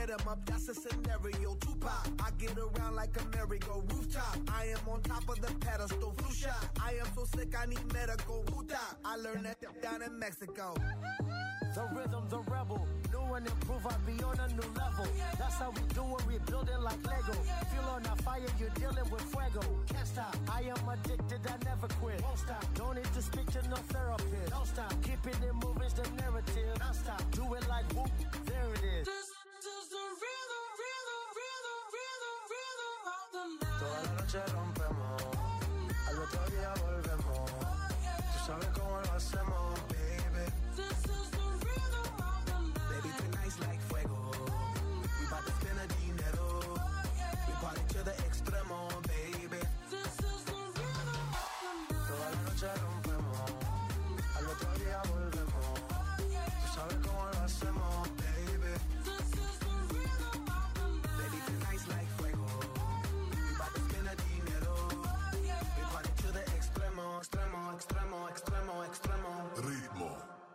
hit 'em up, that's a scenario. Tupac, I get around like a merry-go rooftop. I am on top of the pedestal, flu shot. I am so sick, I need medical. Wuta, I learned that down in Mexico. The rhythm, the rebel. New and improve, I be on a new level. That's how we do it, we build it like Lego. Feel on a fire, you're dealing with fuego. Can't stop, I am addicted, I never quit. Won't stop, don't need to speak to no therapist. Don't stop, keeping it moving's the narrative. Don't stop, do it like whoop, there it is. This is the rhythm, rhythm, rhythm, rhythm, rhythm of the night. Toda la noche rompemos, al otro día volvemos. Tú sabes cómo lo hacemos, baby. This is the rhythm of the night. Baby, tonight's like fuego. We bout to spend a dinero. We party to the extremo, baby. This is the rhythm of the night. Toda la noche rompemos, al otro día volvemos. Tú sabes cómo lo hacemos, baby. This is the rhythm of the night. Baby, tonight's like fuego. We bout to spend a dinero. We party to the extremo, extremo, extremo, extremo, extremo. Ritmo.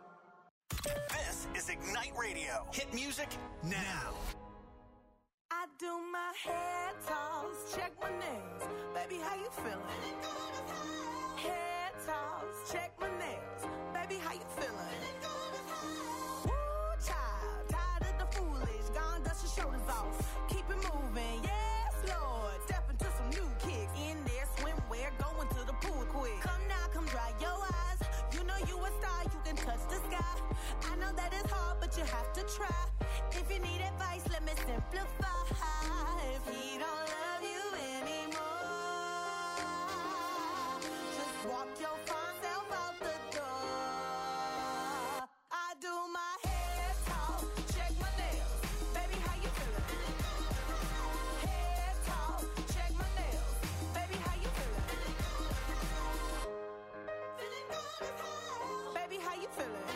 This is Ignite Radio. Hit music now. I do my hair toss, check my nails. Baby, how you feeling? Hair toss, check my nails. Baby, how you feeling? Woo, child, tired of the foolish. Gone, dust your shoulders off. Keep it moving, yes, Lord. Step into some new kicks. In there, swimwear, going to the pool quick. Come now, come dry your eyes. You know you a star, you can touch the sky. I know that it's hard, but you have to try. If you need advice, let me simplify. If he don't love you anymore, just walk your fine self out the door. I do my hair talk, check my nails. Baby, how you feeling? Hair talk, check my nails. Baby, how you feeling? Feeling good as hell. Baby, how you feeling?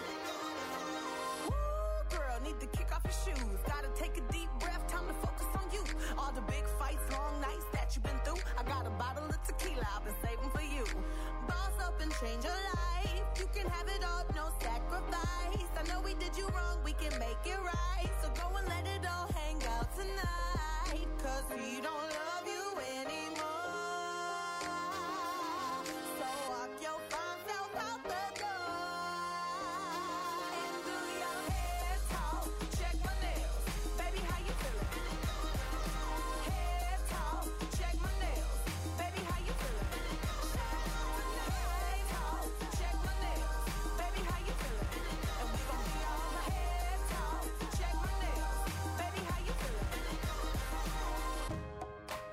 Woo, girl, need to kick off your shoes. Gotta take a deep breath, time to focus on you. All the big fights, long nights that you've been through. I got a bottle of tequila I've been saving for you. Boss up and change your life. You can have it all, no sacrifice. I know we did you wrong, we can make it right. So go and let it all hang out tonight. Cause he don't love you anymore. So walk your fine self out the door. And do your hair talk, check my nails. Baby, how you feeling? Hair talk, check my nails. Baby, how you feeling? Hair talk, check my nails. Baby, how you feeling? And we gon' be all hair talk, check my nails. Baby, how you feeling?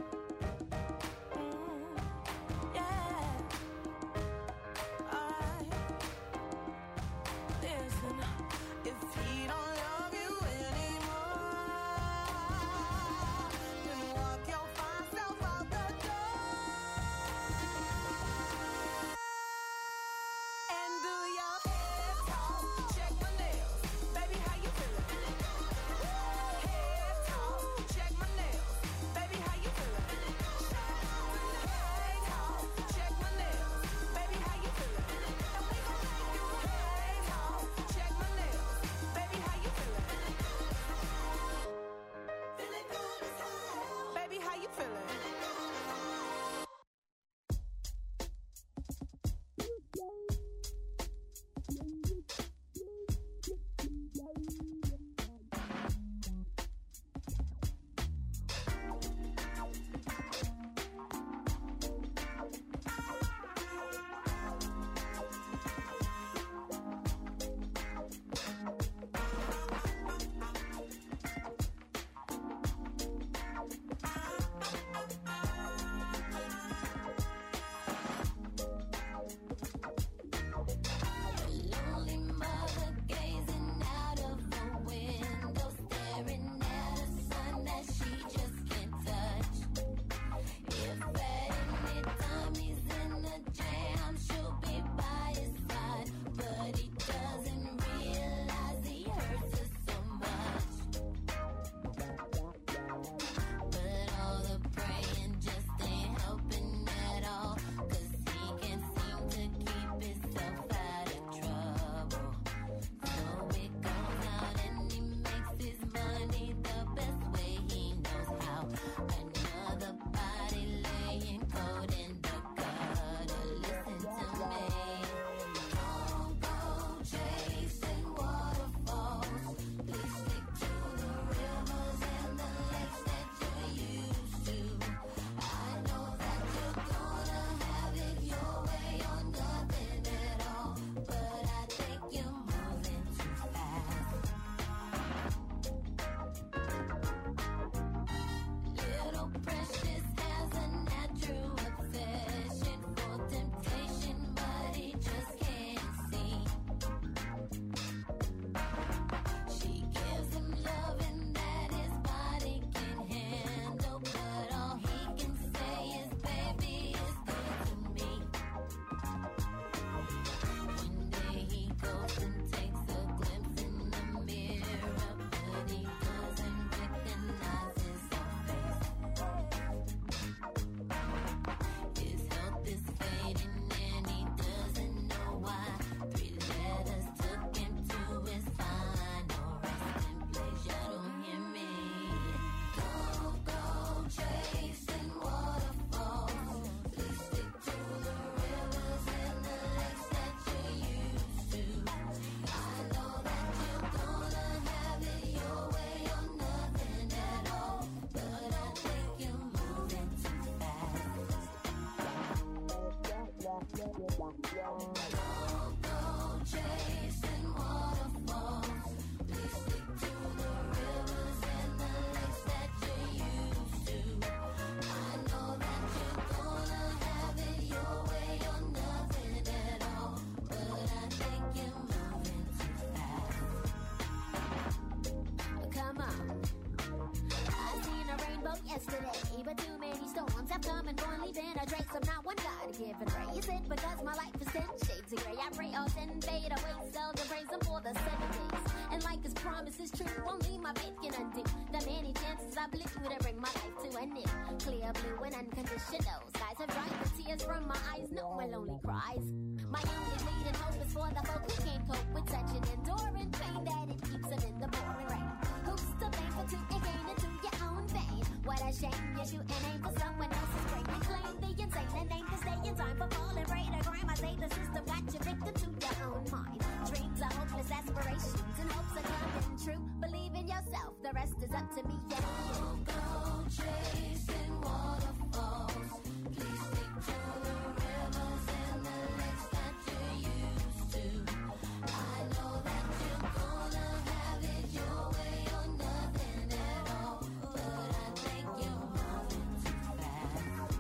have come and gone, leaving a trace of not one God-given reason. Because my life is 10 shades of gray. I pray all sin fade away, seldom praise him for the 7 days. And like his promise is true, only my faith can undo the many chances I blew to bring my life to an end. Clear blue and unconditional skies have dried the tears from my eyes. No one lonely cries. My only bleeding hope is for the folk who can't cope with such an enduring pain that it keeps them in the pouring rain. Who's to blame for two and gain into your own vein? What a shame you shoot and aim for someone else's brain. You claim the insane and aim to stay in time for falling prey to crime. I say the system got you victim to your own mind. Dreams are hopeless aspirations and hopes are coming true. Believe in yourself, the rest is up to me. Yeah. Don't go chasing waterfalls. Please stick to the rivers and the lakes that you used to. I know that you're gonna have it your way or nothing at all, but I think you're moving too fast.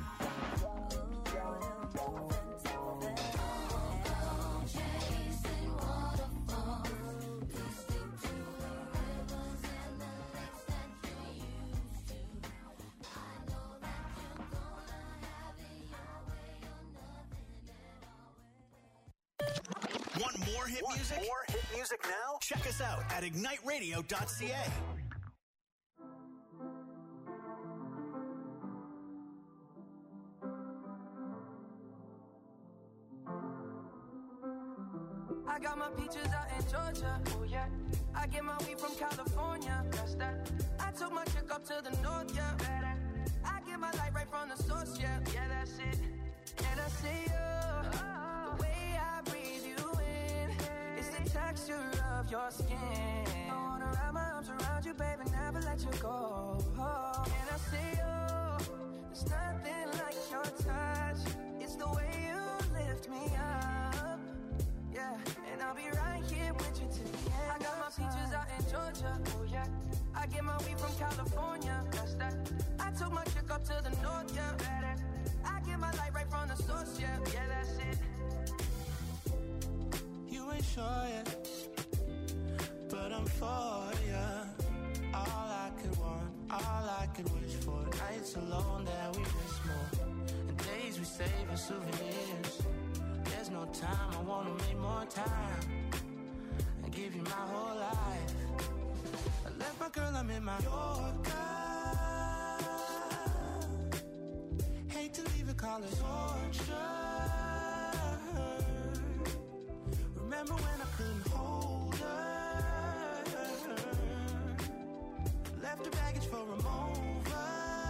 Don't go chasing waterfalls. Please stick to the rivers and the lakes that you used to. I know that you're gonna have it your way or nothing at all. Want more hit music? More hit music now? Check us out at igniteradio.ca. I got my peaches out in Georgia, oh yeah. I get my weed from California, that's that. I took my chick up to the north, yeah. I get my light right from the source, yeah. Yeah, that's it. And I see you, the way I breathe you in, it's the texture of your skin. I wanna wrap my arms around you, baby, never let you go. And I see you, there's nothing like your touch. It's the way you lift me up. Yeah, and I'll be right here with you till the end. I got my peaches out in Georgia, oh yeah. I get my weed from California, that's that. I took my chick up to the north, yeah. I get my light right from the source, yeah. Yeah, that's it. You ain't sure yet, but I'm for ya. All I could want, all I could wish for. Nights alone that we miss more, and days we save as souvenirs. There's no time, I wanna make more time and give you my whole life. I left my girl, I'm in my Yorker. Hate to leave it, call it torture. Remember when I couldn't hold her? Left her baggage for a mover.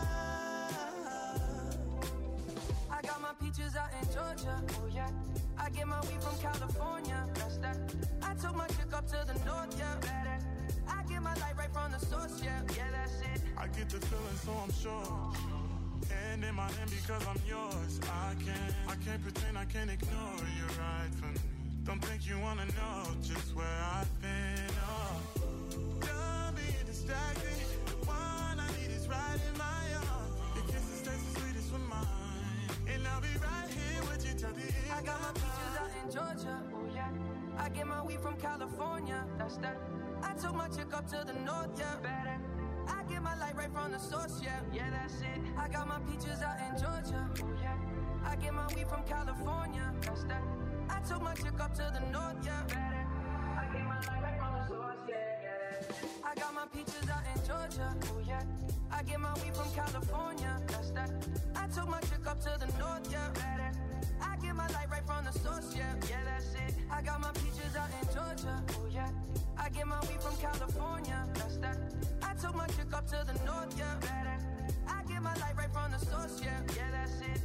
I got my peaches out in Georgia, oh yeah. I get my weed from California, that's that. I took my chick up to the north, yeah. I get my light right from the source, yeah. Yeah, that's it. I get the feeling, so I'm sure. And in my hand because I'm yours. I can't pretend, I can't ignore you right from me. Don't think you wanna know just where I've been. Oh, done being distracted. The one I need is right in my arms. Your kisses taste the sweetest with mine, and I'll be right here with you till the end. I got my peaches out in Georgia, oh yeah. I get my weed from California, that's that. I took my chick up to the north, yeah. I get my light right from the source, yeah. Yeah, that's it. I got my peaches out in Georgia, oh yeah. I get my weed from California, that's that. I took my chick up to the north, yeah. I get my light right from the source, yeah. I got my peaches out in Georgia, oh yeah. I get my weed from California, that's that. I took my chick up to the north, yeah. I get my light right from the source, yeah. Yeah, that's it. I got my peaches out in Georgia, oh yeah. I get my weed from California, that's that. I took my chick up to the north, yeah. I get my light right from the source, yeah. Yeah, that's it.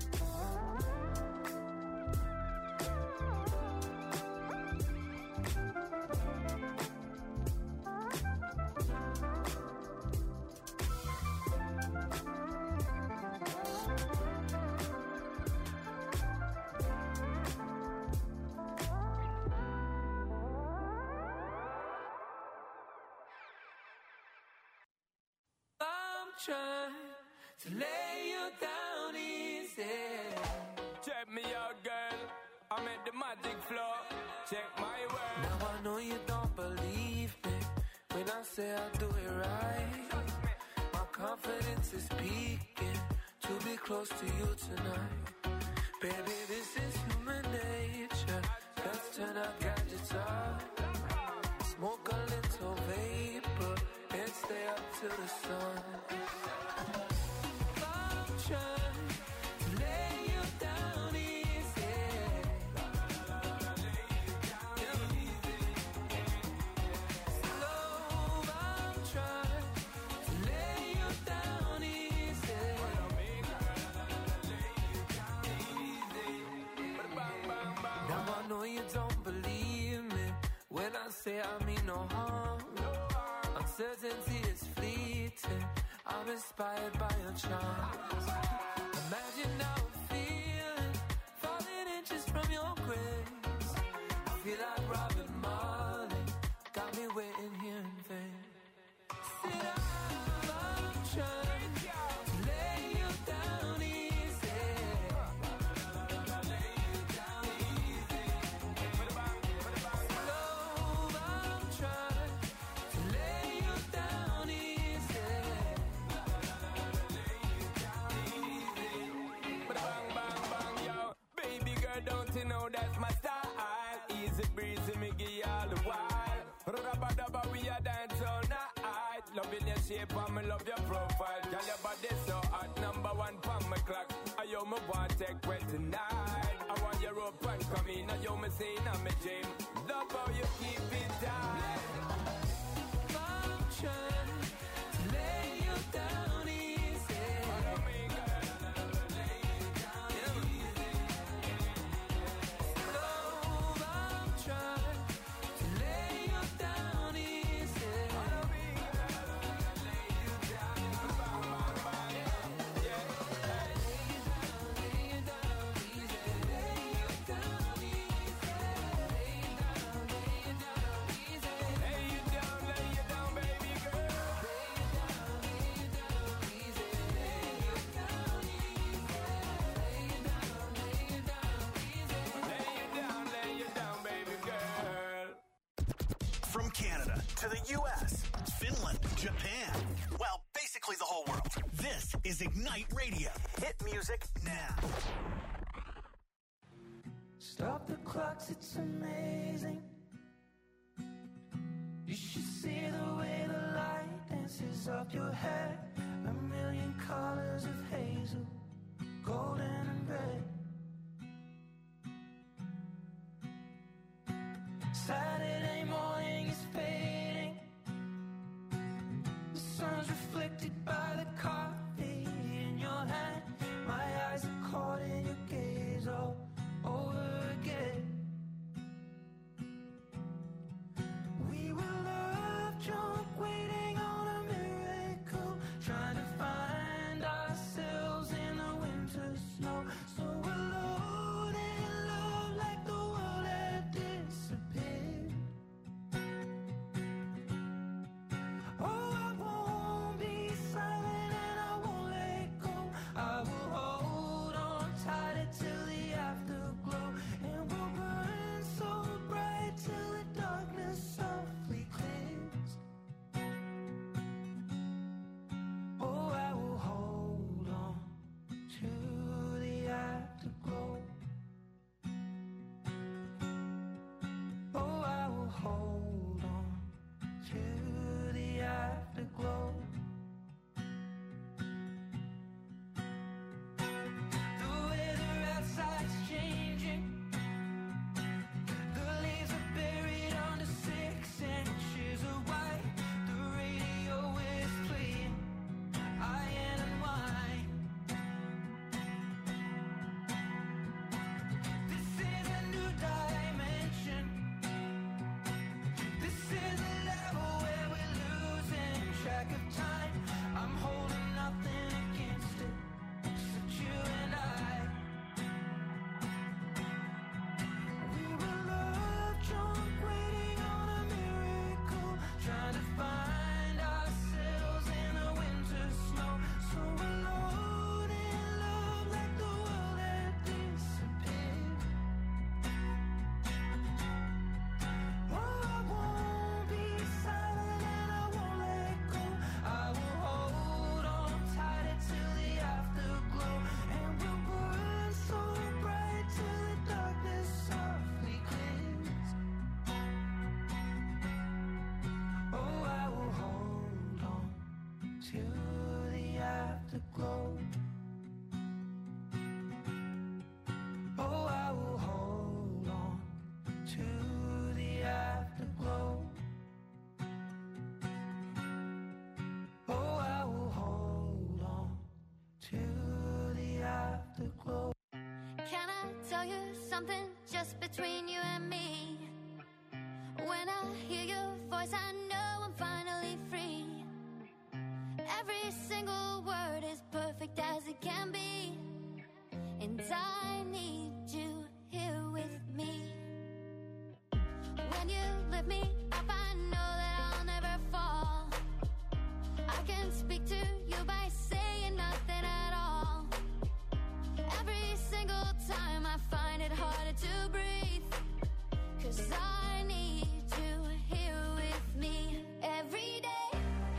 Trying to lay you down easy. Check me out, girl. I'm at the magic floor. Check my work. Now I know you don't believe me when I say I do it right. My confidence is peaking. to be close to you tonight. Baby, this is human nature. Let's turn our gadgets off. Smoke a little vapor and stay up till the sun. I'm trying to lay you down easy. Slow, I'm trying to lay you down easy. Now I know you don't believe me when I say I mean no harm. Uncertainty is fleeting. I'm inspired by your charms. Imagine how I'm feeling, falling inches from your grace. I feel like Robin Marley, got me waiting here in vain. Sit down, I'm trying to lay you down easy. Slow, I'm trying to lay you down easy. Bang, bang, bang, yo. Baby girl, don't you know that's my style? Easy breezy, me give you all the while. Rubba-dubba, we a dance all night. Loving your shape and me love your profile. Girl, your body so hot, number one pon my clock. I yo me want take way tonight. I want your rope and come in. I yo me say in my dream. Love how you keep it tight. I'm trying to lay you down easy. Slow, I'm trying to lay you down easy. Lay you down, baby girl. Lay you down, baby girl. From Canada to the U.S., Finland, Japan, well, basically the whole world. This is Ignite Radio. Hit music now. Stop the clocks, it's amazing. You should see the way the light dances up your hair. A million colors of hazel, golden and red. Saturday morning is fading. The sun's reflected by the coffee in your hand. My eyes are caught in your gaze all over again. We were love drunk, waiting on a miracle, trying to find ourselves in the winter snow. So alone in love, like the world had disappeared. Oh, I won't be silent. afterglow. Oh, I will hold on to the afterglow. Oh, I will hold on to the afterglow. Can I tell you something just between you and me? When I hear your voice, I know I'm finally free. Every single word is perfect as it can be, and I need you here with me. When you lift me up, I know that I'll never fall. I can speak to you by saying nothing at all. Every single time I find it harder to breathe, 'cause I need you here with me every day.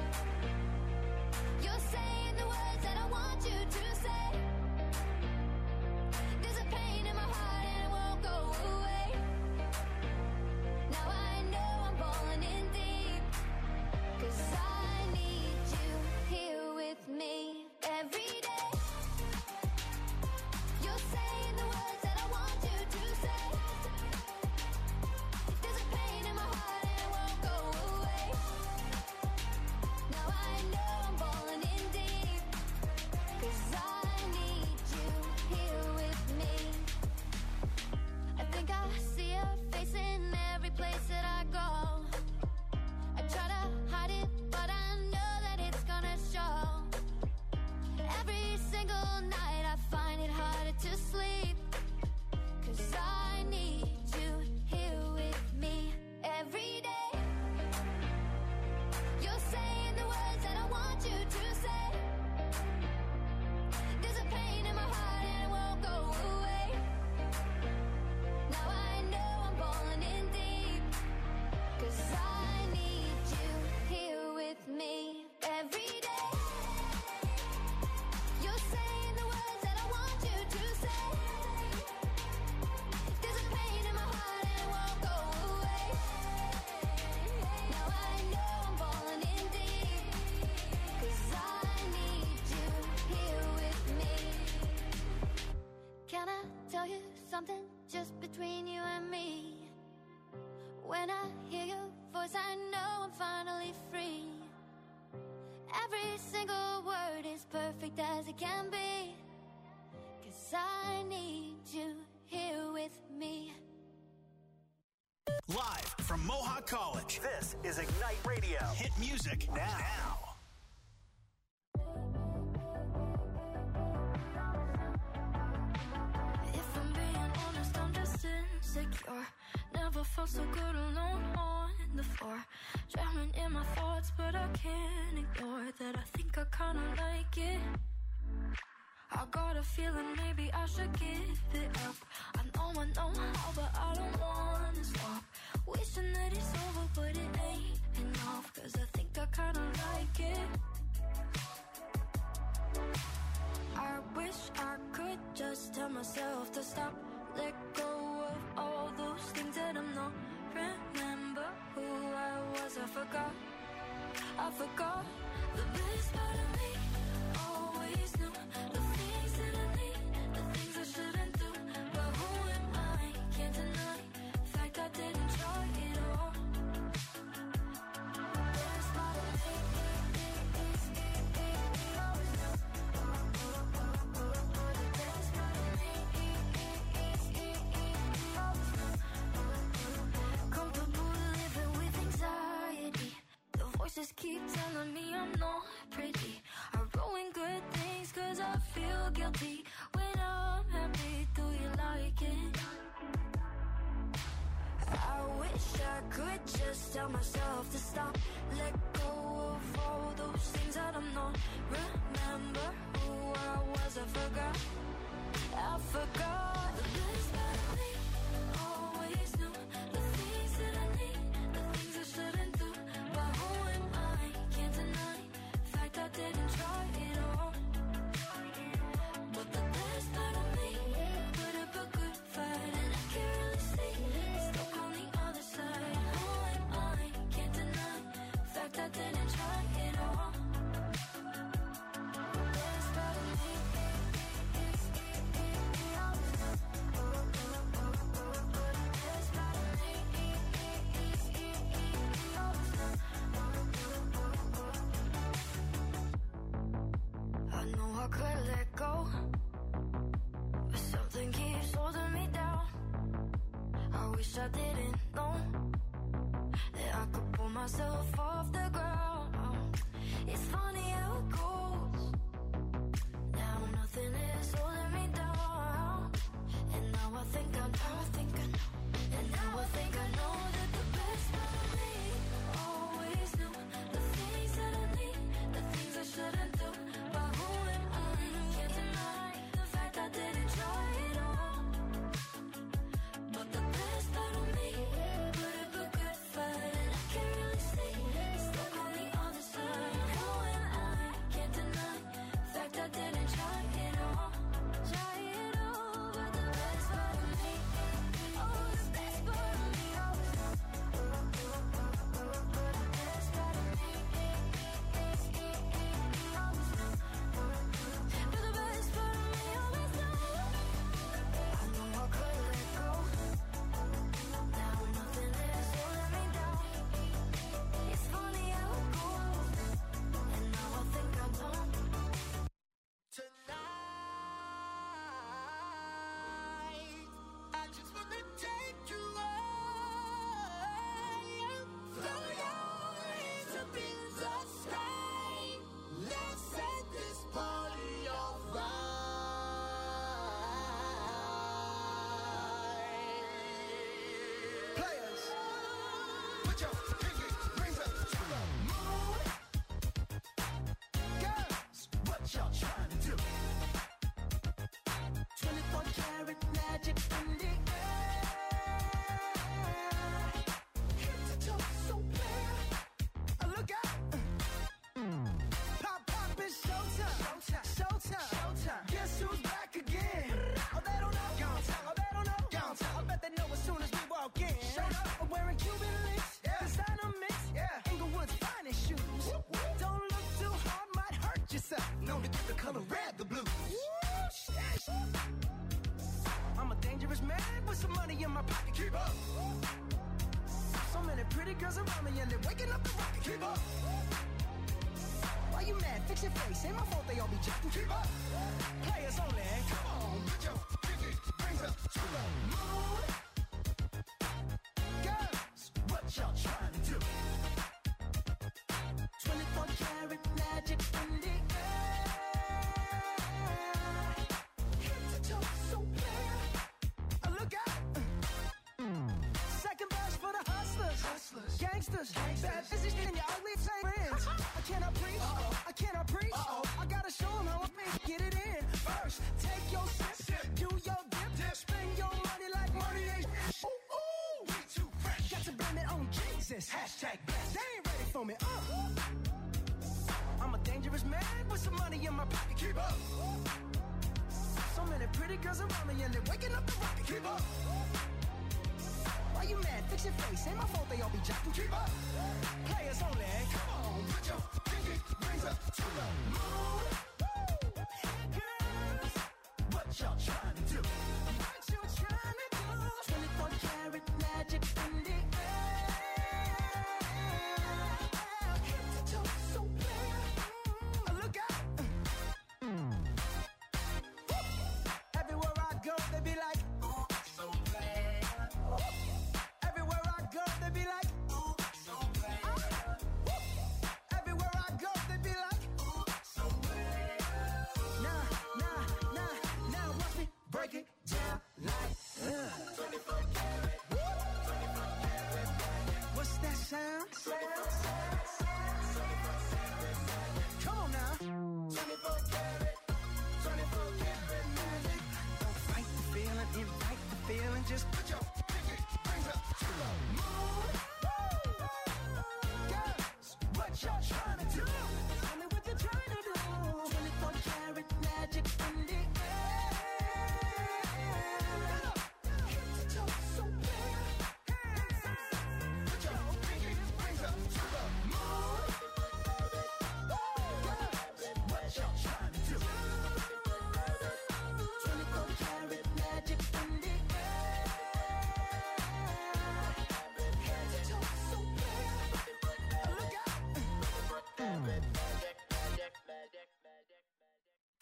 You're saying the words that I want you to say. There's a pain in my heart and it won't go away. Now I know I'm falling in deep, 'cause I need you here with me every day. You're saying the words that I want you to say. There's a pain in my heart and it won't go away. Now I know I'm falling in deep, 'cause I need you here with me. I think I see your face in every place that I go. I try to hide it, but I know that it's gonna show. Every single night I find it harder to sleep, 'cause I need you here with me every day. You're saying the words that I want you to say. There's a pain in my heart and it won't go away. Now I know I'm falling in deep, 'cause I need you here with me every day. You're saying the words that I want you to say. There's a pain in my heart and it won't go away. Now I know I'm falling in deep, 'cause I need you here with me. Can I tell you something just between you and me? When I hear your voice, I know I'm finally free. Every single word is perfect as it can be, 'cause I need you here with me. Live from Mohawk College, this is Ignite Radio. Hit music now. If I'm being honest, I'm just insecure. Never felt so good alone on the floor. Drowning in my thoughts, but I can't ignore that. I think I kinda like it. I got a feeling maybe I should give it up. I know how, but I don't wanna stop. Wishing that it's over, but it ain't enough, 'cause I think I kinda like it. I wish I could just tell myself to stop. Let go of all those things that I'm not. Remember who I was, I forgot the best part of me. Always knew the things that I need, the things I shouldn't do. But who am I? Can't deny the fact I didn't try it all. The best part of me is always knew. The best part of me is always knew. Comfortable living with anxiety. The voices keep telling me I'm not pretty. I ruin good things 'cause I feel guilty. When I'm happy, do you like it? I wish I could just tell myself to stop. Let go of all those things that I'm not. Remember who I was, I forgot. The best part of me. Always knew the things that I need, the things I shouldn't do. But who am I? Can't deny the fact I didn't try it all. But the best part of me put up a good fight, and I can't really see it's stuck on the other side. Who am I? Can't deny the fact I could let go, but something keeps holding me down. I wish I didn't know that I could pull myself off the ground. It's funny how it goes. Now nothing is holding me down. And now I think I know, and now I think I know that the best part of me always knew the things that I need, the things I shouldn't do. But who am I? Can't deny the fact I didn't try it all. But the best part of me put up a good fight, and I can't really see it's stuck on the other side. Who am I? Can't deny the fact I didn't try it all. But the best part of me, oh, the best part of me, oh, but the best part of me, but the best part of me always knows. I know I could let go. Now nothing is holding me down. It's funny how it goes, and now I think I don't. Tonight, I just wanna take you high. Throw your hands up in the sky. Let's set this party on fire. Players, put your pinky rings up to the moon. Girls, what y'all trying to do? 24 karat magic in the air. Head to toe, so clear. Look out. Pop, pop, it's showtime. Showtime. Guess who's back again? Oh, they don't know. Oh, they don't know. I bet they know as soon as we walk in. Showed up. I'm wearing Cuban links. Designer mix. Inglewood's finest shoes. Don't look too hard, might hurt yourself. Known to get the color red, the blue. I'm a dangerous man with some money in my pocket. Keep up. So many pretty girls around me and they're waking up the rocket. Keep up. Why you mad? Fix your face. Ain't my fault they all be jacking. Keep up. Players only. Come on, put your pinky rings up to the moon. Girls, what y'all trying to do? 24 karat magic in the air. Head to toe, so clear. Look out. Second verse for the hustlers. Gangsters. Bad business in your ugly friends. I cannot preach. I gotta show them how I get it in. First, take your sip. Do your dip. Spend your money like money ain't. Ooh, we too fresh. Got to blame it on Jesus. Hashtag blessed. They ain't ready for me. I'm a dangerous man with some money in my pocket. Keep up. So many pretty girls around me and they're waking up the rocket. Keep up. Why you mad? Fix your face. Ain't my fault they all be jacking. Keep up. Players only. Come on, put your pinky rings up to the moon. Girls, what y'all trying to do? 24 karat magic in the air. Head to toe, so clear. Look out. Everywhere I go, they be like, ooh, so bad. Everywhere I go, they be like, ooh, so bad. Everywhere I go, they be like,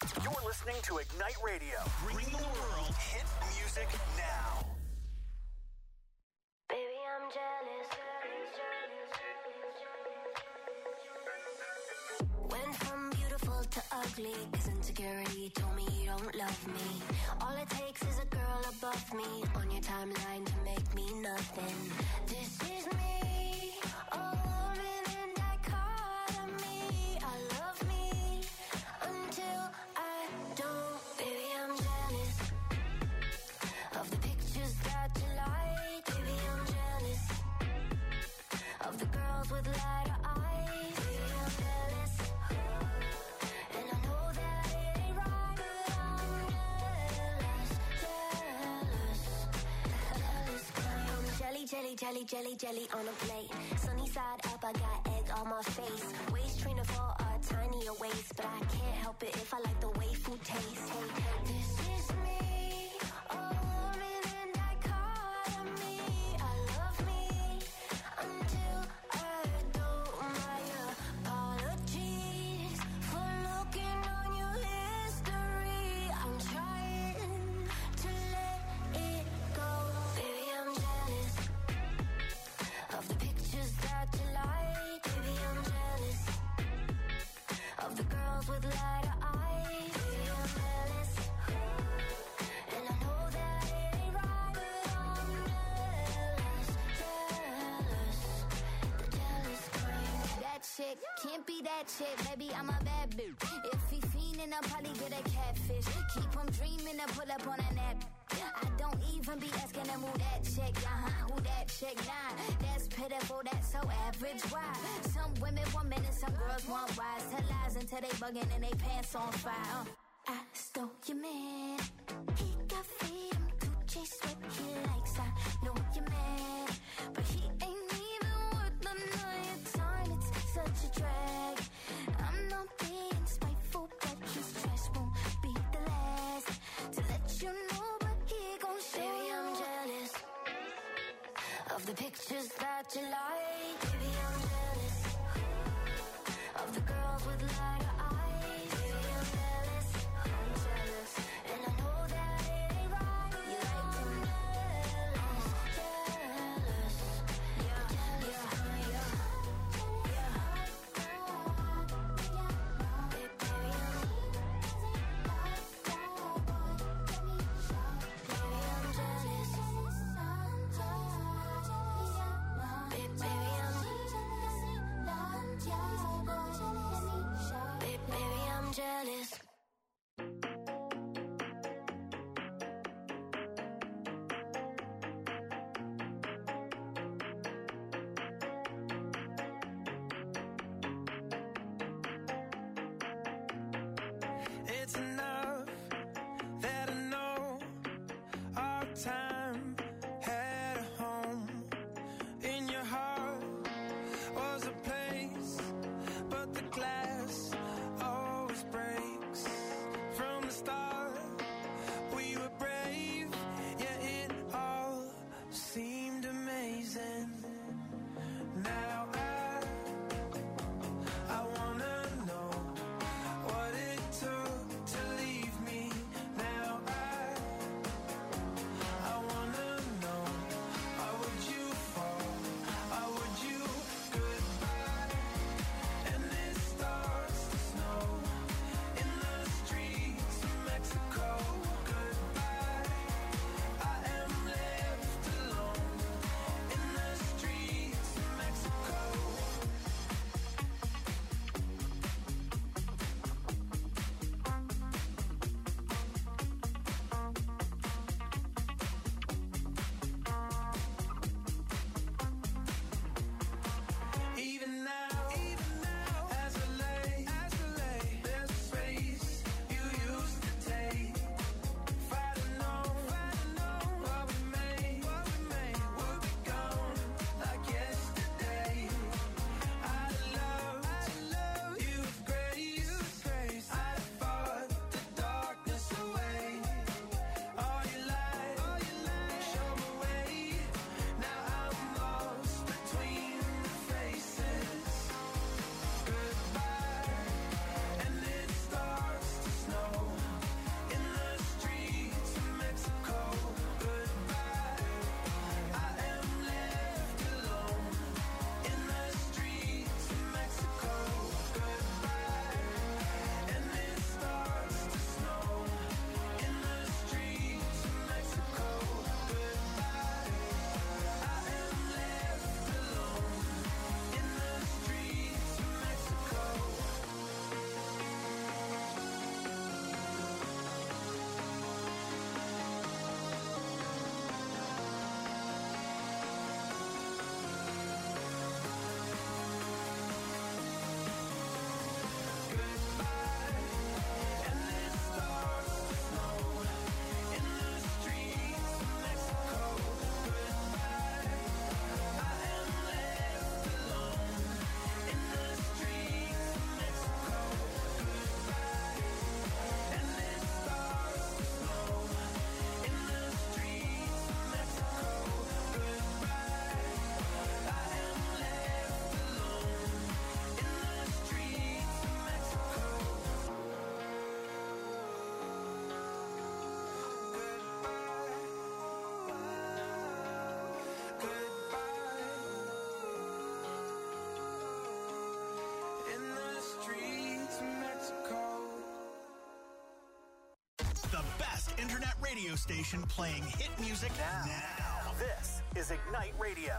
You're listening to Ignite Radio. Bring the world hit music now. Baby, I'm jealous. Went from beautiful to ugly, 'cause insecurity told me you don't love me. All it takes is a girl above me on your timeline to make me nothing. This is me, a woman in dichotomy. I love me until I don't. Baby, I'm jealous of the pictures that you like. Baby, I'm jealous of the girls with lighter eyes. Baby, I'm jealous, and I know that it ain't right, but I'm jealous. Jelly on a plate. Sunny side up, I got egg on my face. Waist trainer for a tinier waist, but I can't help it if I like the way food tastes. Hey, this is me, a woman in dichotomy. I love me until I don't. My apologies for looking on your history. I'm trying to let it go. Baby, I'm jealous of the pictures that you like. Baby, I'm jealous of the girls with lighter eyes. Baby, I'm jealous, and I know that it ain't right, but I'm jealous. The jealous kind. That chick can't be that chick, baby, I'm a bad bitch. If he fiendin', I'll probably get a catfish. Keep him dreaming and pull up on a nap. I don't even be asking him who that chick, who that chick, nah. That's pitiful, that's so average, why? Some women want men and some girls want wise. Tell lies until they bugging and they pants on fire. I stole your man, he got freedom to chase what he likes. I know you're mad, but he ain't even worth the night time. It's such a drag. I'm not being spiteful, but his trash won't be the last to let you know. Baby, I'm jealous of the pictures that you like. Baby, I'm jealous of the girls with lighter eyes. Baby, I'm jealous, and I know that it ain't right. You like to jealous, radio station playing hit music now. This is Ignite Radio.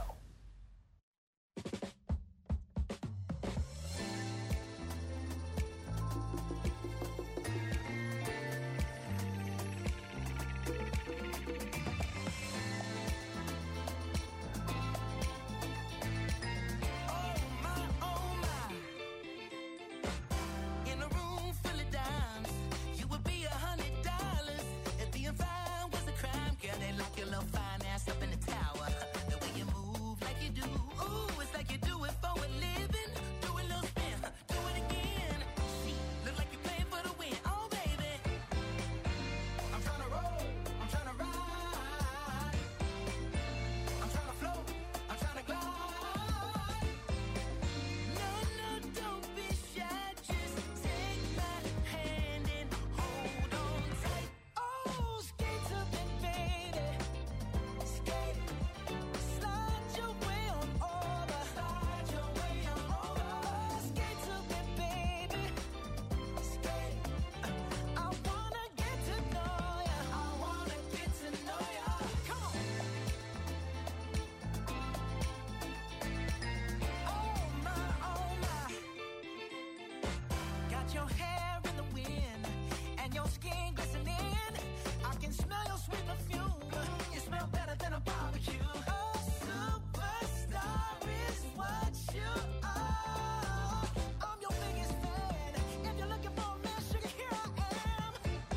Your hair in the wind and your skin glistening. I can smell your sweet perfume. You smell better than a barbecue. A superstar is what you are. I'm your biggest fan. If you're looking for a man, sugar, here I am.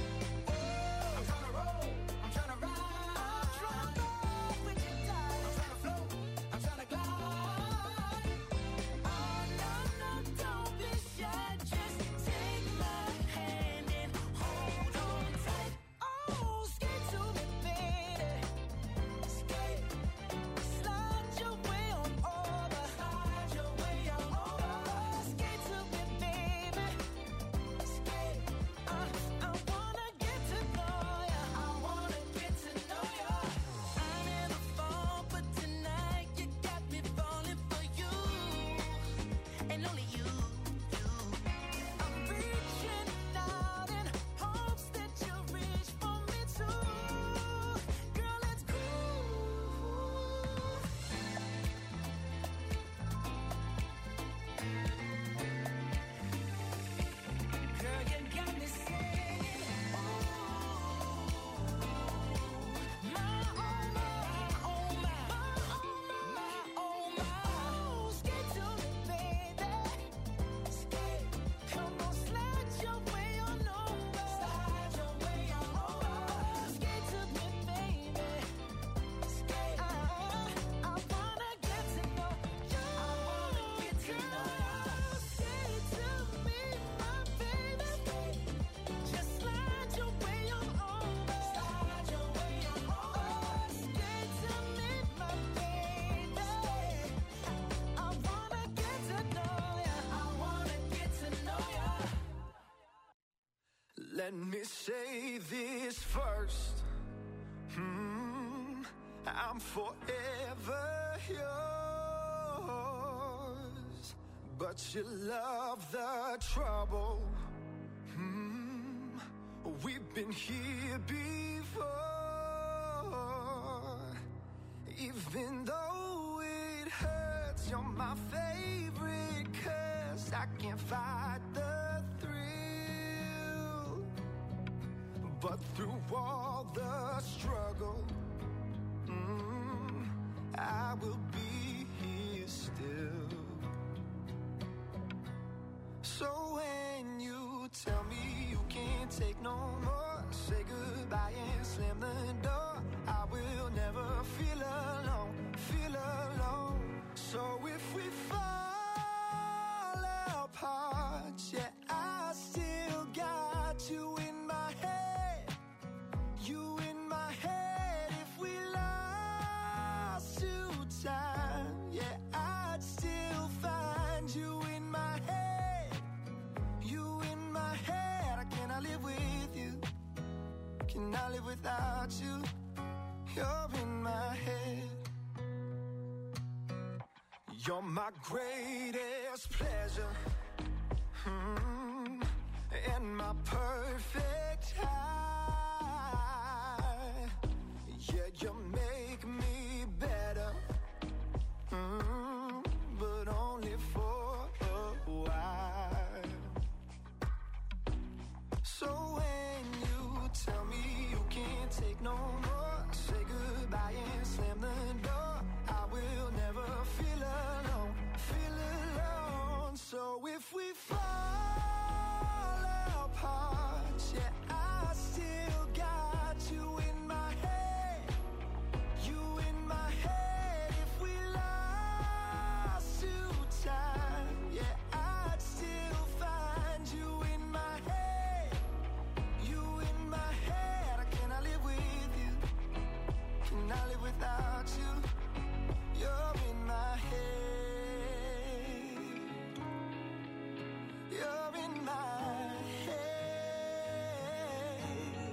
I'm trying to roll, I'm trying to ride, I'm trying to roll with you tight. I'm trying to float, I'm trying to glide. Oh no, no, don't be shy. Just take my hand and hold on tight. Oh, skate to me, baby. Skate, slide your way on over. Slide your way on over. Skate to me, baby. Skate, I wanna get to know ya. I wanna get to know ya. I never fall, but tonight you got me falling for you, and only you. I'm reaching out in hopes that you reach for me too. Girl, let's groove. Girl, you got me saying, ooh, my, oh, my, oh, my, my, oh, my. Skate to me, baby. Skate, come on, slide your way on over. Slide your way on over. Skate to me, baby. Skate, I wanna get to know you. I wanna get to know you. Skate to me, my baby. Just slide your way on over. Slide your way on over. Skate to me, my baby. I wanna get to know ya. I wanna get to know ya. Let me say this first. I'm forever yours, but you love the trouble. We've been here before. Even though it hurts, you're my favorite 'cause I can't fight the thrill. But through all the struggle, I will be here still. So when you tell me you can't take no more, say goodbye and slam the door. I will never feel alone, feel alone. So if we fall apart, yeah, I still got you in my head. You in my head. If we lost to time, yeah, I'd still find you in my head. You in my head. I cannot live with you. Cannot live without you. You're in my head. You're my greatest pleasure, and my perfect high. no more. Say goodbye and slam the door. I will never feel alone, feel alone. So if we fall apart, yeah, I still got you in my head, you in my head. If we lost to time, yeah, I'd still find you in my head, you in my head. I cannot live with you, cannot live without you. You're in my head, you're in my head.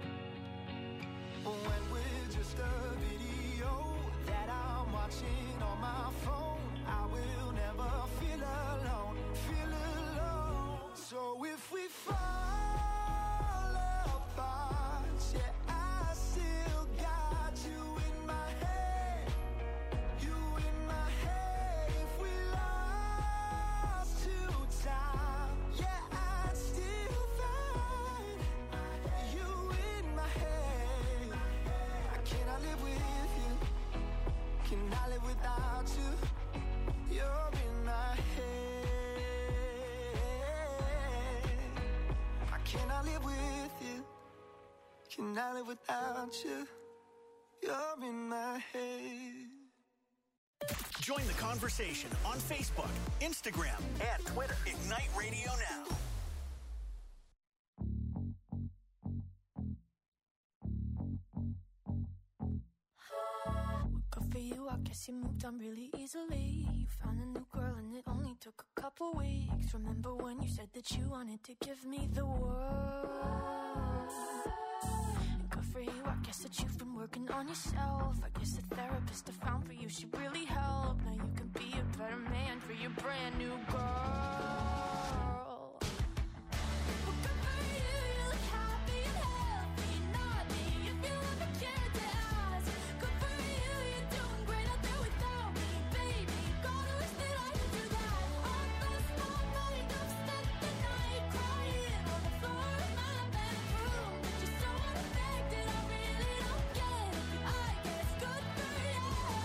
When we're just a video that I'm watching on my phone, I will never feel alone, feel alone. So if we fall apart, yeah, I still got you in my head, you in my head. If we lost to time, yeah, I'd still find you in my head. I cannot live with you, cannot live without you. You're in my head. I cannot live with you, cannot live without you. You're in my head. Join the conversation on Facebook, Instagram, and Twitter. Ignite Radio Now. Good for you, I guess you moved on really easily. You found a new girl and it only took a couple weeks. Remember when you said that you wanted to give me the world? And good for you, I guess that you've been working on yourself. I guess the therapist I found for you should really help. Now you can be a better man for your brand new girl. Well, good for you, you look happy and healthy. Not me, if you ever cared to ask. Good for you, you're doing great out there without me, baby. God, I wish that I could do that. I lost my mind, I've spent the night crying on the floor of my bedroom. But you're so unaffected, I really don't get it. But I guess good for you.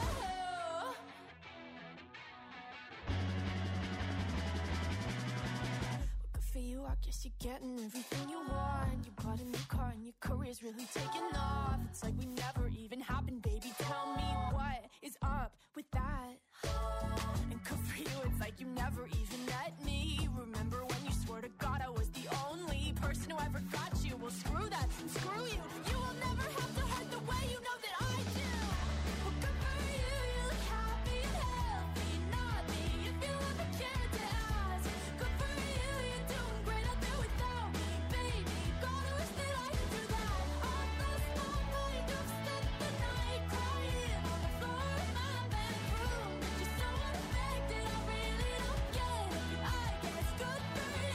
Good for you, I guess you're getting everything you want. You bought a new car and your career's really taking off. It's like we never even happened, baby. Tell me what is up with that. And good for you, it's like you never even met me. Remember when you swore to God I was the only person who ever got you? Well, screw that, screw you. You will never have to hurt the way you know that I do. Well, good for you, you look happy and healthy. Not me, if you ever cared to ask. Good for you, you're doing great out there without me, baby. God, I wish that I could do that. I lost my mind, I've spent the night crying on the floor of my bedroom. But you're so unaffected, I really don't get it. But I guess good for you.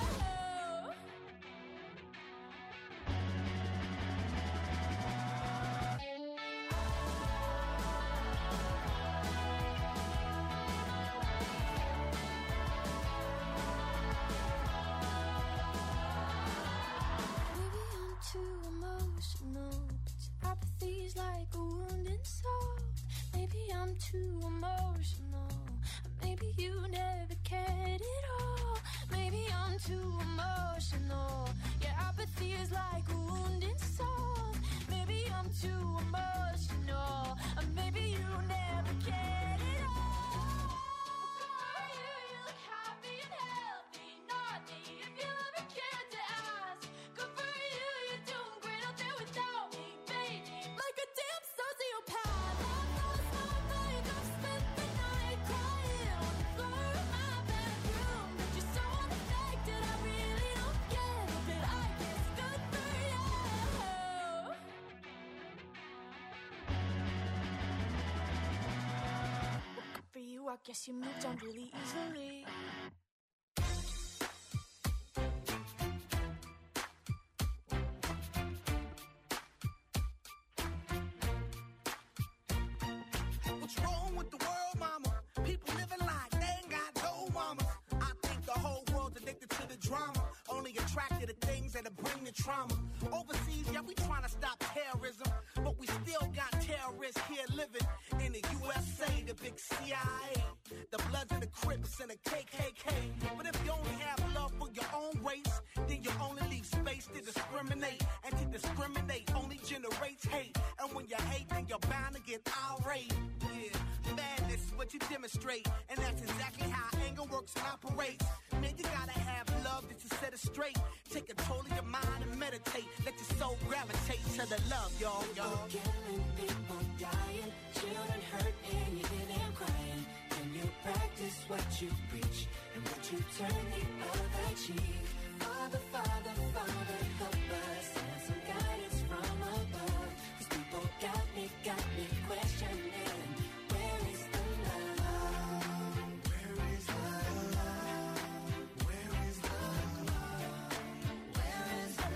Maybe I'm too emotional, but apathy's like a wounded soul. Maybe I'm too emotional, maybe you never cared at all. Maybe I'm too emotional, yeah, apathy is like a wounded soul. Maybe I'm too emotional, maybe you never cared at all. You look happy and healthy, not me, if you ever cared to ask. Good for you, you're doing great out there without me, baby. Like a damn sociopath. I lost my mind, I've spent the night crying on the floor of my bedroom. But you're so unaffected, I really don't get it. But I guess good for you. Good for you, I guess you moved on really easily. What's wrong with the world, mama? People living like they ain't got no mama. I think the whole world's addicted to the drama. Only attract attracted to things that'll bring the trauma. Overseas, yeah, we trying to stop terrorism, but we still got terrorists here living in the USA, the big CIA, the Bloods and the Crips and the KKK. But if you only have love for your own race, then you only leave space to discriminate. And to discriminate only generates hate. And when you hate, then you're bound to get irate. Yeah, madness is what you demonstrate. And that's exactly how anger works and operates. Man, you gotta have love just to set it straight. Take control of your mind and meditate. Let your soul gravitate to the love, y'all. People killing, people dying, children hurt and you hear them crying. When you practice what you preach and what you turn the other cheek. Father, Father, Father, help us. Send some guidance from above. These people got me questioning. Where is the love? Where is the love? Where is the love? Where is the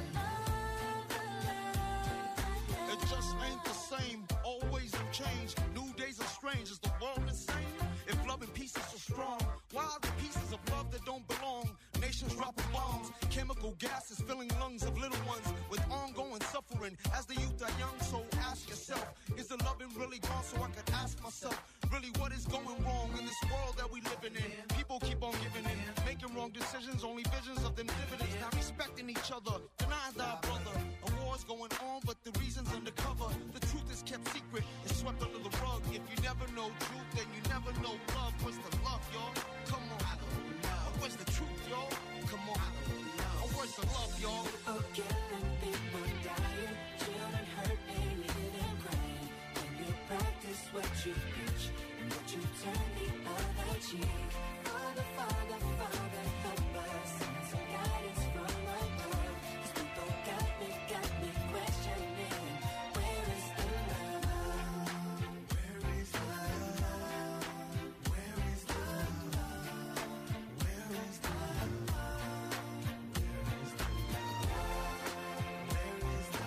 love? It just ain't the same. Always have changed. New days are strange. Is the world insane? If love and peace is so strong, why are the pieces of love that don't belong? Nations dropping bombs, chemical gases filling lungs of little ones with ongoing suffering. As the youth are young, so ask yourself, is the loving really gone? So I could ask myself, really what is going wrong in this world that we living in? People keep on giving in, making wrong decisions, only visions of them dividends. Not respecting each other, denying thy brother. A war's going on, but the reason's undercover. The truth is kept secret, it's swept under the rug. If you never know truth, then you never know love. Where's the love, y'all? Come on, I don't know. Where's the truth, y'all? Come on, I don't know. Where's the love, y'all? People killing, people dying, children hurt and you hear them crying. When you practice what you preach and what you turn the other cheek. Father, Father, Father, help us. Send some guidance from above. These people got me questioning. Where is the love? Where is the love? Where is the love? Where is the love? Where is the love? Where is the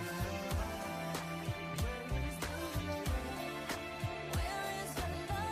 love? Where is the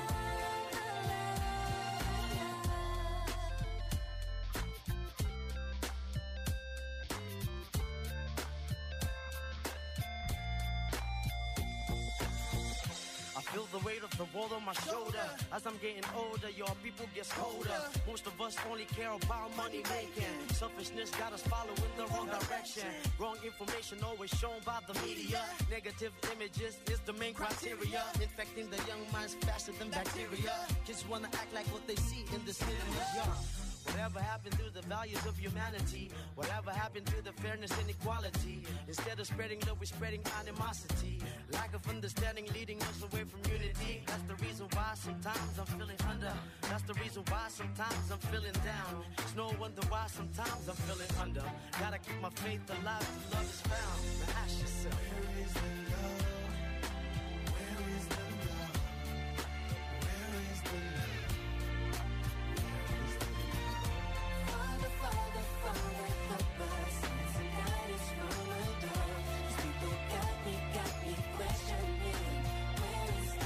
I feel the weight of the world on my shoulder. As I'm getting older, your people get colder. Most of us only care about money making. Selfishness got us following the wrong direction. Wrong information always shown by the media. Negative images is the main criteria. Infecting the young minds faster than bacteria. Kids wanna act like what they see in the cinema. Yeah. Whatever happened to the values of humanity? Whatever happened to the fairness and equality? Instead of spreading love, we're spreading animosity. Lack of understanding leading us away from unity. That's the reason why sometimes I'm feeling under. That's the reason why sometimes I'm feeling down. It's no wonder why sometimes I'm feeling under. Gotta keep my faith alive till love is found. Now ask yourself, where is the love? Where is the love? Where is the love? Father, Father, Father, help us. Send some guidance from above. These people got me questioning. Where is the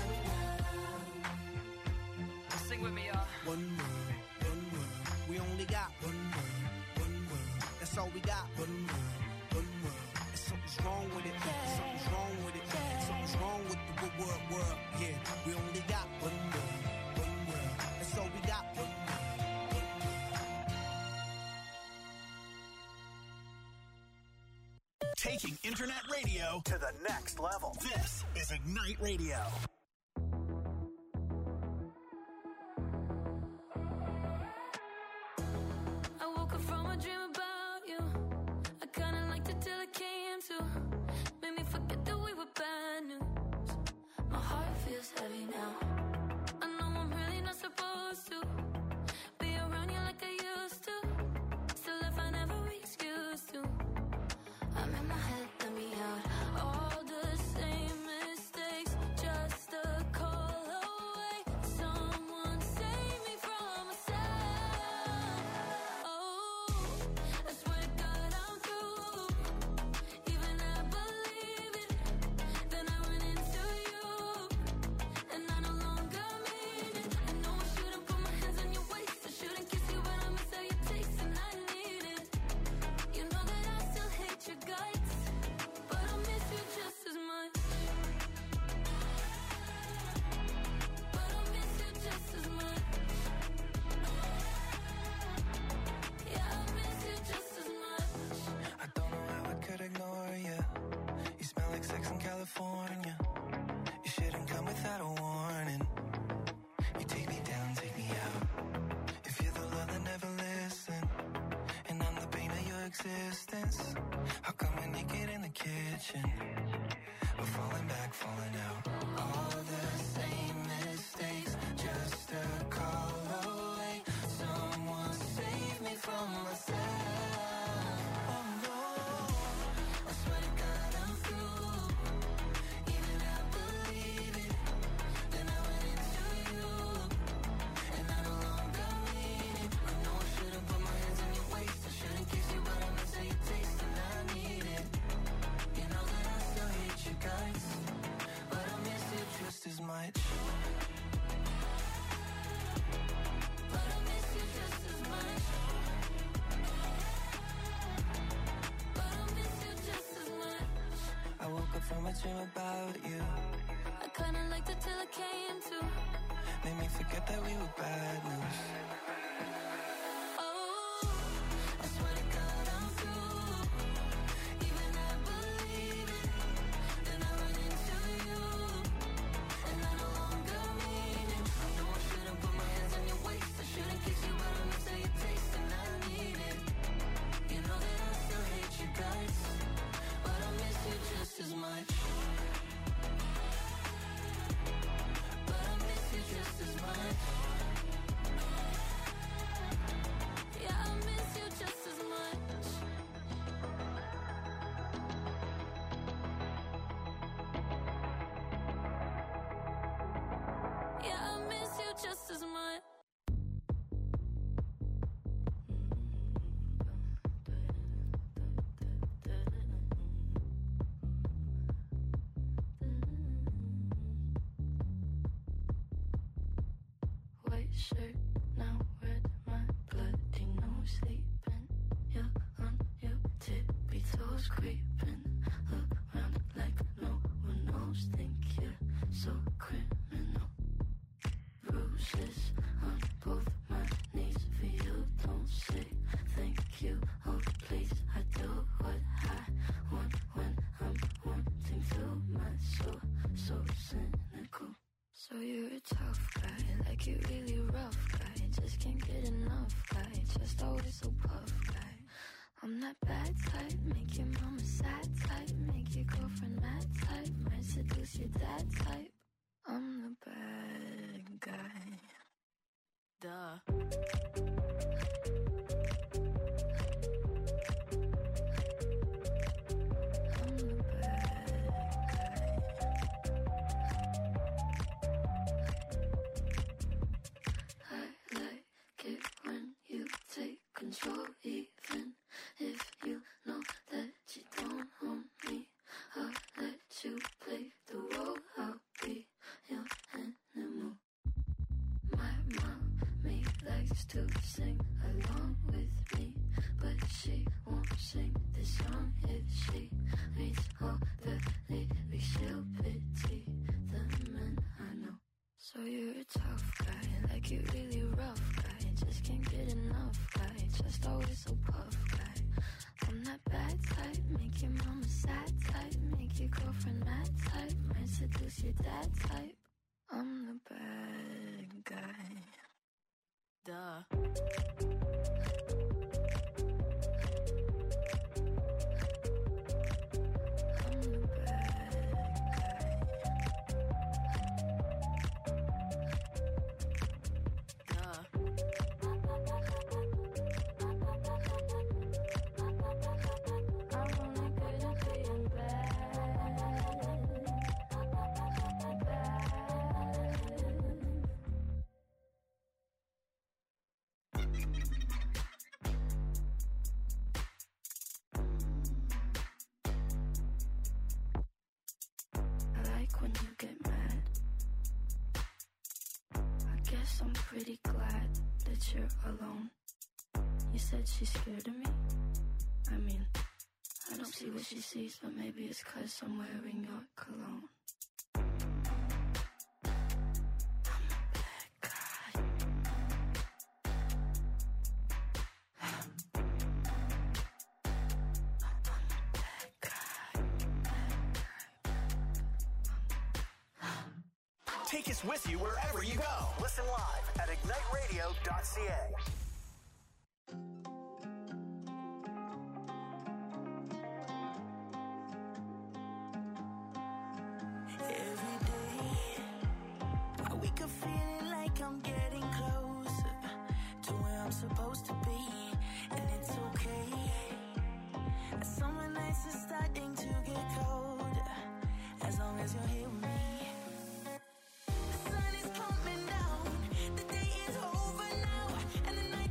love? Sing with me, y'all. One word, we only got one word. That's all we got, one word. And something's wrong with it, something's wrong with it. Something's wrong with the word, yeah. We only got one word. That's all we got, one word. Taking internet radio to the next level. This is Ignite Radio. I woke up from a dream about you. I kinda liked it till it came to. Made me forget that we were bad news. My heart feels heavy now. I know I'm really not supposed to be around you like I used to. Still if I never excuse to. I'm in my head, let me out. All the same mistakes, just a call away. Someone save me from myself. Oh, I swear to God I'm through. Even at I dream about you. I kinda liked it till it came to. Made me forget that we were bad news. Oh, I swear to God I'm through. Even I believe it. Then I run into you, and I no longer mean it. I know I shouldn't put my hands on your waist. I shouldn't kiss you, but I miss how you taste, and I need it. You know that I still hate you guys, but I miss you just as much. But I miss you just as much. Yeah, I miss you just as much. Yeah, I miss you just as much. White shirt, now red, my bloody nose sleeping. You're on your tippy toes, creeping around like no one knows. Think you're so criminal. Bruises on both my knees for you. Don't say thank you, oh please. I do what I want when I'm wanting to. My soul, so cynical. So you're a tough guy, like you really rough guy. Just can't get enough guy, just always so puff guy. I'm that bad type, make your mama sad type, make your girlfriend mad type, might seduce your dad type. I'm the bad guy. Duh. Control, even if you know that you don't own me. I'll let you play the role. I'll be your animal. My mommy likes to sing along with me, but she won't sing this song if she reads all the lyrics. She'll pity the men I know. So you're a tough guy, like you really rough guy. Just can't get enough guy, just always so puff guy. I'm that bad type, make your mama sad type, make your girlfriend mad type, might seduce your dad type. I'm the bad guy. Duh. When you get mad, I guess I'm pretty glad that you're alone. You said she's scared of me. I mean, I don't see what she sees, but maybe it's 'cause I'm wearing your cologne. Take us with you wherever you go. Listen live at igniteradio.ca. Every day, I wake up feeling like I'm getting closer to where I'm supposed to be, and it's okay. Summer nights are starting to get colder, as long as you're here with me. The sun is coming down, the day is over now, and the night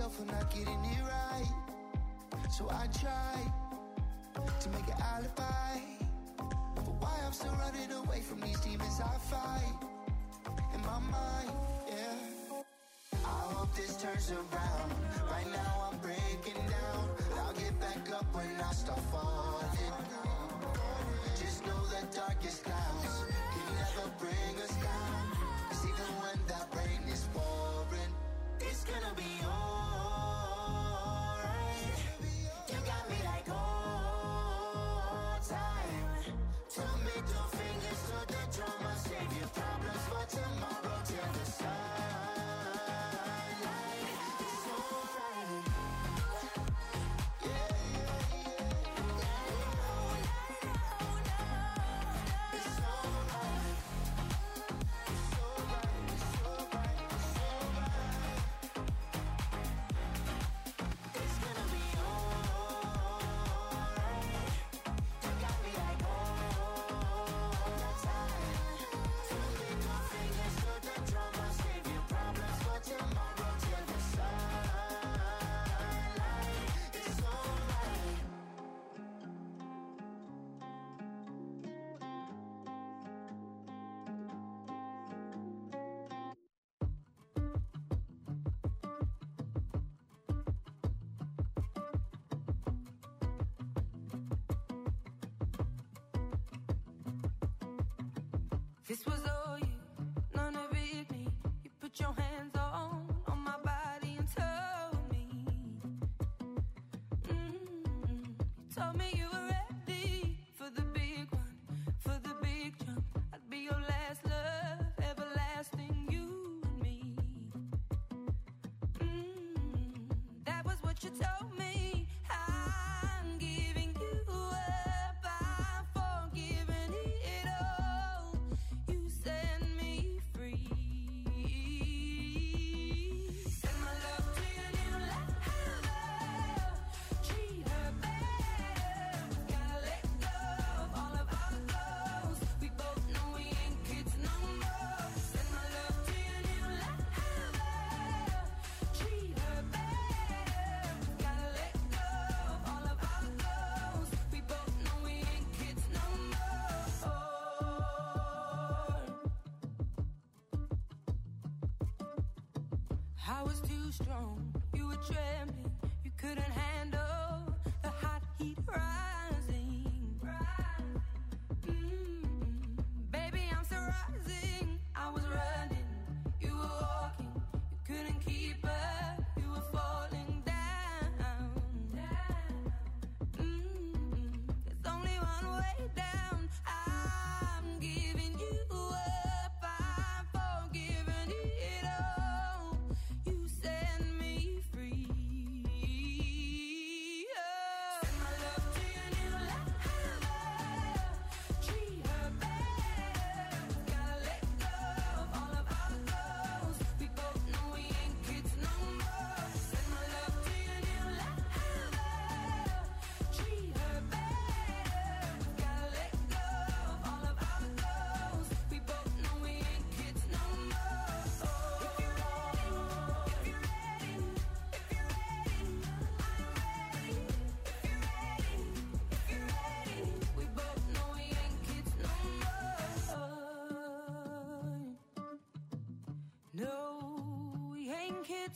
myself for not getting it right. So I try to make an alibi for why I'm still running away from these demons I fight in my mind, yeah. I hope this turns around. Right now I'm breaking down. I'll get back up when I start falling. Just know the darkest clouds can never bring us down. 'Cause even when that rain is pouring, it's gonna be alright. You got me like old time. Two middle fingers to the drama. Save your problems for tomorrow till the sunlight. It's alright. Yeah, yeah, yeah. It's alright. It's alright. It's alright. It's alright. It's gonna be alright. You got me like all the time. Two middle fingers to the drama. Save your problems for tomorrow till the sunlight. It's alright. This was all you, none of it me. You put your hands on my body and told me. You told me you were ready for the big one, for the big jump. I'd be your last love, everlasting, you and me. That was what you told me. I'm giving you up, I'm forgiving it all. You set me free. Send my love to your new lover. Treat her better. Gotta let go of all of our goals. We both know we ain't kids no more. Send my love to your new lover. Treat her better. Gotta let go of all of our goals. We both know we ain't kids no more. I was too strong, you were trembling, you couldn't handle the hot heat rising. Baby, I'm still rising. I was running, you were walking, you couldn't keep up, you were falling down. There's only one way down. I'm giving you up, I'm forgiving it all. You set me free. Send my love to your new lover. Treat her better. Gotta let go of all of our goals. We both know we ain't kids no more. Send my love to your new lover. Treat her better. Gotta let go of all of our goals. We both know we ain't kids no more. If you're ready, if you're ready, if you're ready, I'm ready. If you're ready, if you're ready, we both know we ain't kids no more. No, we ain't kids